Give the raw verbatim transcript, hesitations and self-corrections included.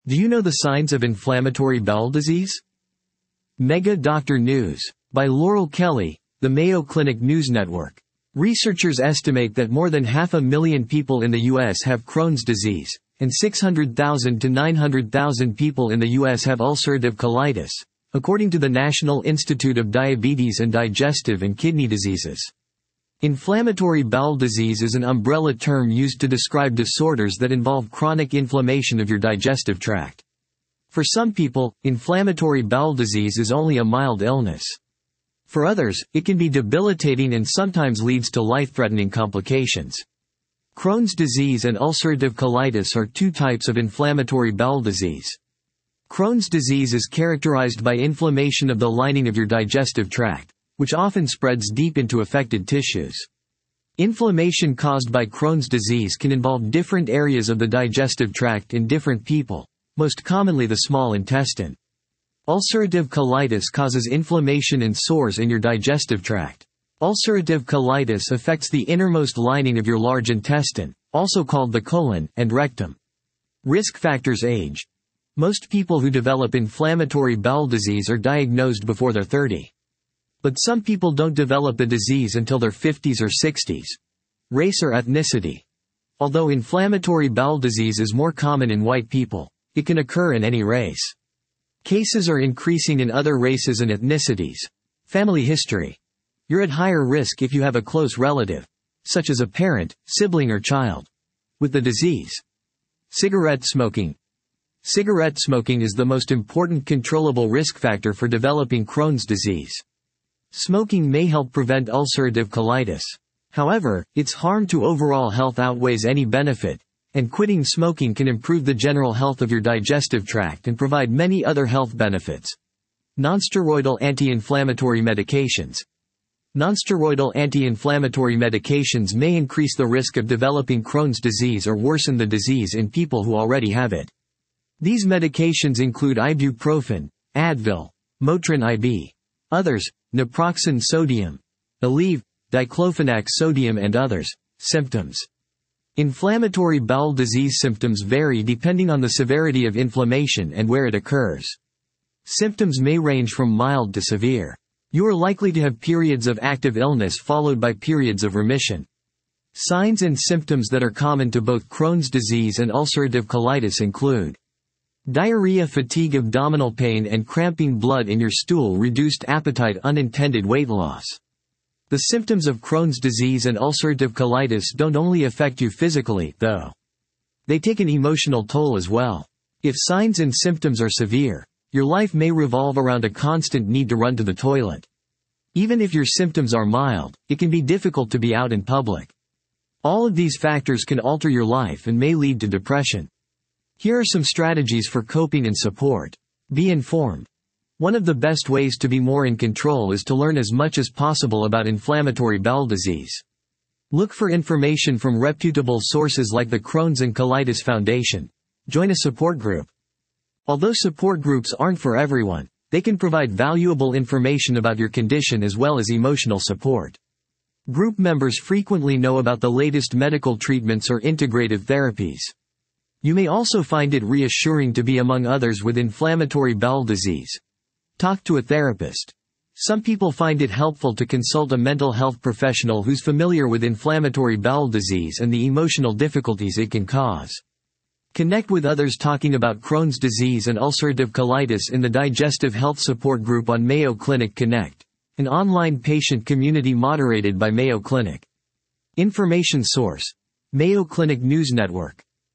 Do you know the signs of inflammatory bowel disease? Mega Doctor News. By Laurel Kelly, the Mayo Clinic News Network. Researchers estimate that more than half a million people in the U S have Crohn's disease, and six hundred thousand to nine hundred thousand people in the U S have ulcerative colitis, according to the National Institute of Diabetes and Digestive and Kidney Diseases. Inflammatory bowel disease is an umbrella term used to describe disorders that involve chronic inflammation of your digestive tract. For some people, inflammatory bowel disease is only a mild illness. For others, it can be debilitating and sometimes leads to life-threatening complications. Crohn's disease and ulcerative colitis are two types of inflammatory bowel disease. Crohn's disease is characterized by inflammation of the lining of your digestive tract, which often spreads deep into affected tissues. Inflammation caused by Crohn's disease can involve different areas of the digestive tract in different people, most commonly the small intestine. Ulcerative colitis causes inflammation and sores in your digestive tract. Ulcerative colitis affects the innermost lining of your large intestine, also called the colon, and rectum. Risk factors: age. Most people who develop inflammatory bowel disease are diagnosed before they're thirty. But some people don't develop the disease until their fifties or sixties. Race or ethnicity. Although inflammatory bowel disease is more common in white people, it can occur in any race. Cases are increasing in other races and ethnicities. Family history. You're at higher risk if you have a close relative, such as a parent, sibling or child, with the disease. Cigarette smoking. Cigarette smoking is the most important controllable risk factor for developing Crohn's disease. Smoking may help prevent ulcerative colitis. However, its harm to overall health outweighs any benefit, and quitting smoking can improve the general health of your digestive tract and provide many other health benefits. Nonsteroidal anti-inflammatory medications. Nonsteroidal anti-inflammatory medications may increase the risk of developing Crohn's disease or worsen the disease in people who already have it. These medications include ibuprofen, Advil, Motrin I B. Others, naproxen sodium, Aleve, diclofenac sodium and others. Symptoms. Inflammatory bowel disease symptoms vary depending on the severity of inflammation and where it occurs. Symptoms may range from mild to severe. You are likely to have periods of active illness followed by periods of remission. Signs and symptoms that are common to both Crohn's disease and ulcerative colitis include diarrhea, fatigue, abdominal pain and cramping, blood in your stool, reduced appetite, unintended weight loss. The symptoms of Crohn's disease and ulcerative colitis don't only affect you physically, though. They take an emotional toll as well. If signs and symptoms are severe, your life may revolve around a constant need to run to the toilet. Even if your symptoms are mild, it can be difficult to be out in public. All of these factors can alter your life and may lead to depression. Here are some strategies for coping and support. Be informed. One of the best ways to be more in control is to learn as much as possible about inflammatory bowel disease. Look for information from reputable sources like the Crohn's and Colitis Foundation. Join a support group. Although support groups aren't for everyone, they can provide valuable information about your condition as well as emotional support. Group members frequently know about the latest medical treatments or integrative therapies. You may also find it reassuring to be among others with inflammatory bowel disease. Talk to a therapist. Some people find it helpful to consult a mental health professional who's familiar with inflammatory bowel disease and the emotional difficulties it can cause. Connect with others talking about Crohn's disease and ulcerative colitis in the Digestive Health Support Group on Mayo Clinic Connect, an online patient community moderated by Mayo Clinic. Information source: Mayo Clinic News Network.